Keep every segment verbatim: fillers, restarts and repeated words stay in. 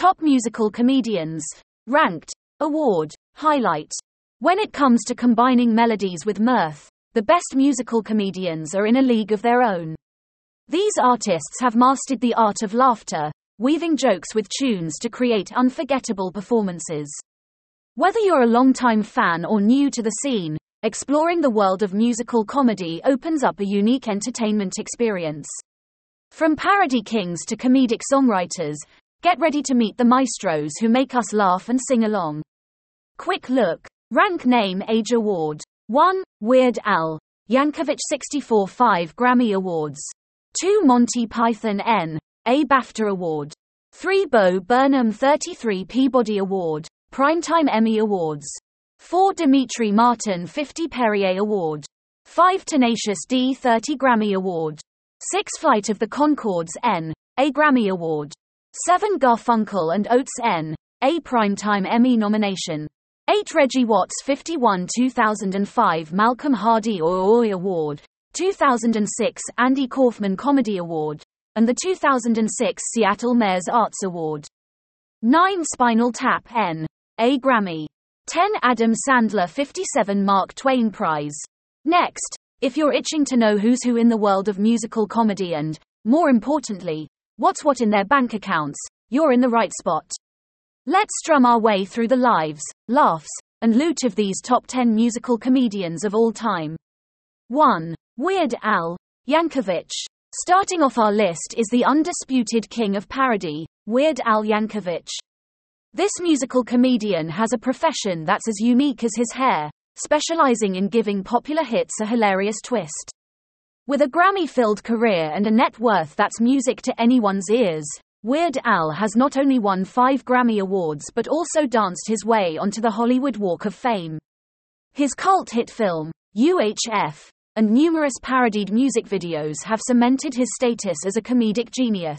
Top Musical Comedians. Ranked. Award. Highlight. When it comes to combining melodies with mirth, the best musical comedians are in a league of their own. These artists have mastered the art of laughter, weaving jokes with tunes to create unforgettable performances. Whether you're a longtime fan or new to the scene, exploring the world of musical comedy opens up a unique entertainment experience. From parody kings to comedic songwriters, get ready to meet the maestros who make us laugh and sing along. Quick look. Rank Name Age Award. one. Weird Al Yankovic sixty-four five Grammy Awards. two. Monty Python N A BAFTA Award. three. Bo Burnham thirty-three Peabody Award, Primetime Emmy Awards. four. Dimitri Martin fifty Perrier Award. five. Tenacious D thirty Grammy Award. six. Flight of the Conchords N A Grammy Award. seven. Garfunkel and Oates N A Primetime Emmy nomination. eight. Reggie Watts fifty-one two thousand five Malcolm Hardy O I Award, two thousand six Andy Kaufman Comedy Award, and the two thousand six Seattle Mayor's Arts Award. nine. Spinal Tap N A Grammy. ten. Adam Sandler fifty-seven Mark Twain Prize. Next, if you're itching to know who's who in the world of musical comedy and, more importantly, what's what in their bank accounts, you're in the right spot. Let's strum our way through the lives, laughs, and loot of these top ten musical comedians of all time. one. Weird Al Yankovic. Starting off our list is the undisputed king of parody, Weird Al Yankovic. This musical comedian has a profession that's as unique as his hair, specializing in giving popular hits a hilarious twist. With a Grammy-filled career and a net worth that's music to anyone's ears, Weird Al has not only won five Grammy Awards but also danced his way onto the Hollywood Walk of Fame. His cult hit film, U H F, and numerous parodied music videos have cemented his status as a comedic genius.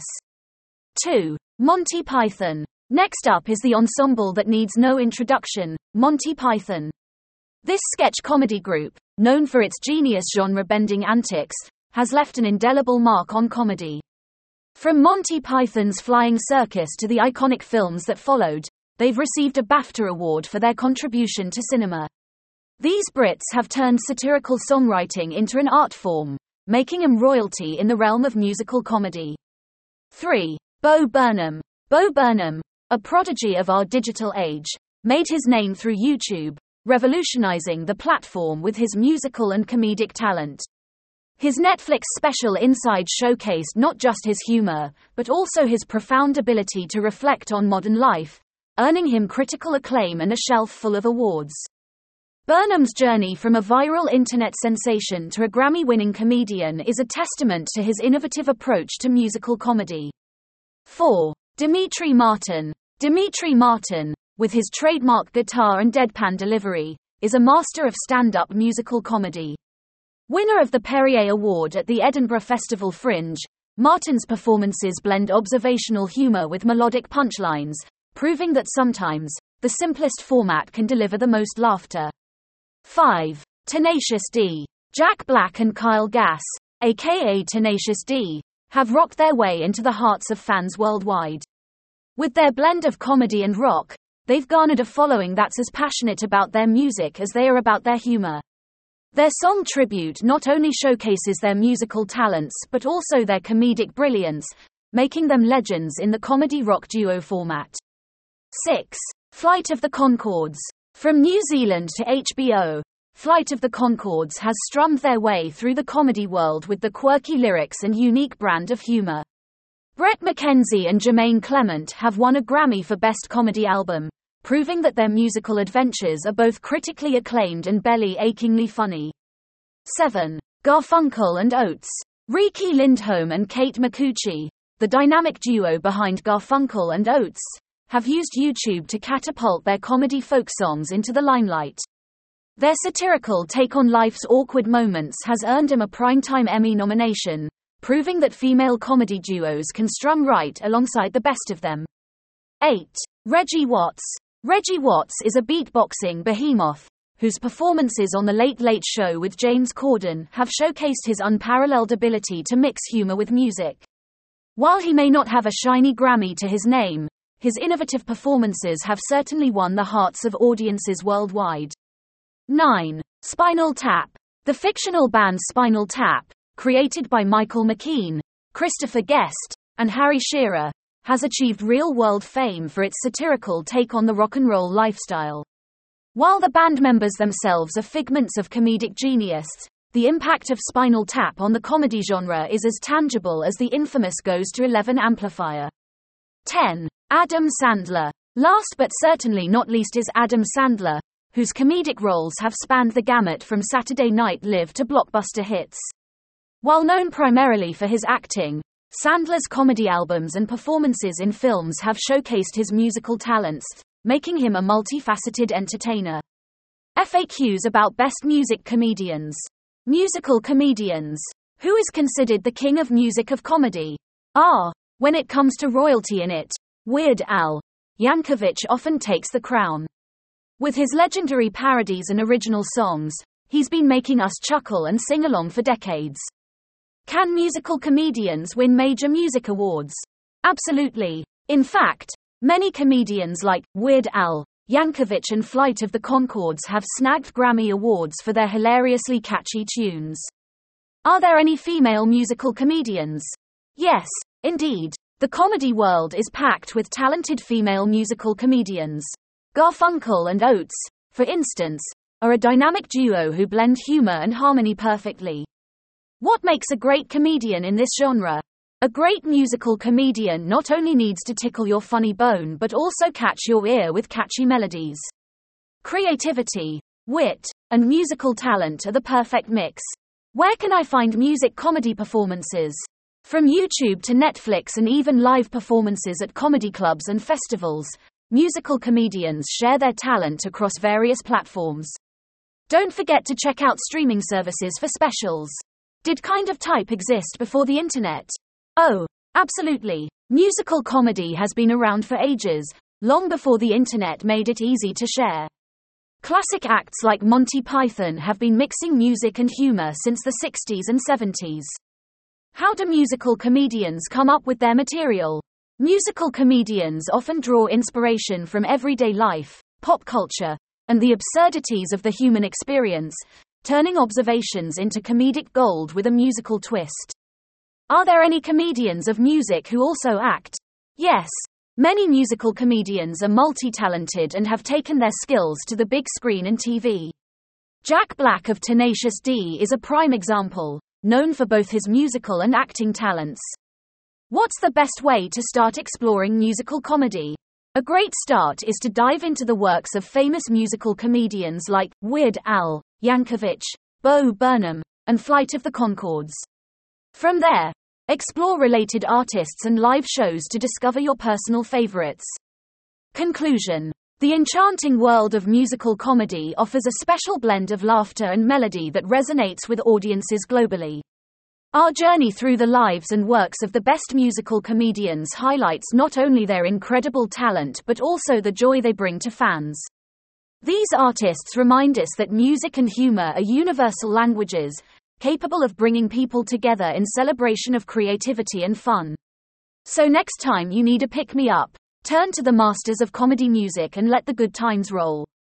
two. Monty Python. Next up is the ensemble that needs no introduction, Monty Python. This sketch comedy group, known for its genius genre-bending antics, has left an indelible mark on comedy. From Monty Python's Flying Circus to the iconic films that followed, they've received a BAFTA award for their contribution to cinema. These Brits have turned satirical songwriting into an art form, making them royalty in the realm of musical comedy. three. Bo Burnham. Bo Burnham, a prodigy of our digital age, made his name through YouTube, revolutionizing the platform with his musical and comedic talent. His Netflix special Inside showcased not just his humor, but also his profound ability to reflect on modern life, earning him critical acclaim and a shelf full of awards. Burnham's journey from a viral internet sensation to a Grammy-winning comedian is a testament to his innovative approach to musical comedy. four. Dimitri Martin. Dimitri Martin, with his trademark guitar and deadpan delivery, is a master of stand-up musical comedy. Winner of the Perrier Award at the Edinburgh Festival Fringe, Martin's performances blend observational humor with melodic punchlines, proving that sometimes, the simplest format can deliver the most laughter. five. Tenacious D. Jack Black and Kyle Gass, aka Tenacious D, have rocked their way into the hearts of fans worldwide. With their blend of comedy and rock, they've garnered a following that's as passionate about their music as they are about their humor. Their song Tribute not only showcases their musical talents but also their comedic brilliance, making them legends in the comedy rock duo format. six. Flight of the Conchords. From New Zealand to H B O, Flight of the Conchords has strummed their way through the comedy world with the quirky lyrics and unique brand of humor. Brett McKenzie and Jermaine Clement have won a Grammy for Best Comedy Album, proving that their musical adventures are both critically acclaimed and belly-achingly funny. seven. Garfunkel and Oates. Riki Lindhome and Kate Micucci, the dynamic duo behind Garfunkel and Oates, have used YouTube to catapult their comedy folk songs into the limelight. Their satirical take on life's awkward moments has earned them a Primetime Emmy nomination, proving that female comedy duos can strum right alongside the best of them. eight. Reggie Watts. Reggie Watts is a beatboxing behemoth, whose performances on The Late Late Show with James Corden have showcased his unparalleled ability to mix humor with music. While he may not have a shiny Grammy to his name, his innovative performances have certainly won the hearts of audiences worldwide. nine. Spinal Tap. The fictional band Spinal Tap, created by Michael McKean, Christopher Guest, and Harry Shearer, has achieved real-world fame for its satirical take on the rock and roll lifestyle. While the band members themselves are figments of comedic genius, the impact of Spinal Tap on the comedy genre is as tangible as the infamous Goes to eleven amplifier. ten. Adam Sandler. Last but certainly not least is Adam Sandler, whose comedic roles have spanned the gamut from Saturday Night Live to blockbuster hits. While known primarily for his acting, Sandler's comedy albums and performances in films have showcased his musical talents, making him a multifaceted entertainer. F A Qs about best music comedians. Musical comedians. Who is considered the king of music of comedy? Ah, when it comes to royalty in it, Weird Al Yankovic often takes the crown. With his legendary parodies and original songs, he's been making us chuckle and sing along for decades. Can musical comedians win major music awards? Absolutely. In fact, many comedians like Weird Al Yankovic and Flight of the Conchords have snagged Grammy Awards for their hilariously catchy tunes. Are there any female musical comedians? Yes, indeed. The comedy world is packed with talented female musical comedians. Garfunkel and Oates, for instance, are a dynamic duo who blend humor and harmony perfectly. What makes a great comedian in this genre? A great musical comedian not only needs to tickle your funny bone but also catch your ear with catchy melodies. Creativity, wit, and musical talent are the perfect mix. Where can I find music comedy performances? From YouTube to Netflix and even live performances at comedy clubs and festivals, musical comedians share their talent across various platforms. Don't forget to check out streaming services for specials. Did Kind of Type exist before the internet? Oh, absolutely. Musical comedy has been around for ages, long before the internet made it easy to share. Classic acts like Monty Python have been mixing music and humor since the sixties and seventies. How do musical comedians come up with their material? Musical comedians often draw inspiration from everyday life, pop culture, and the absurdities of the human experience, turning observations into comedic gold with a musical twist. Are there any comedians of music who also act? Yes. Many musical comedians are multi-talented and have taken their skills to the big screen and T V. Jack Black of Tenacious D is a prime example, known for both his musical and acting talents. What's the best way to start exploring musical comedy? A great start is to dive into the works of famous musical comedians like Weird Al Yankovic, Bo Burnham, and Flight of the Conchords. From there, explore related artists and live shows to discover your personal favorites. Conclusion. The enchanting world of musical comedy offers a special blend of laughter and melody that resonates with audiences globally. Our journey through the lives and works of the best musical comedians highlights not only their incredible talent but also the joy they bring to fans. These artists remind us that music and humor are universal languages, capable of bringing people together in celebration of creativity and fun. So next time you need a pick-me-up, turn to the masters of comedy music and let the good times roll.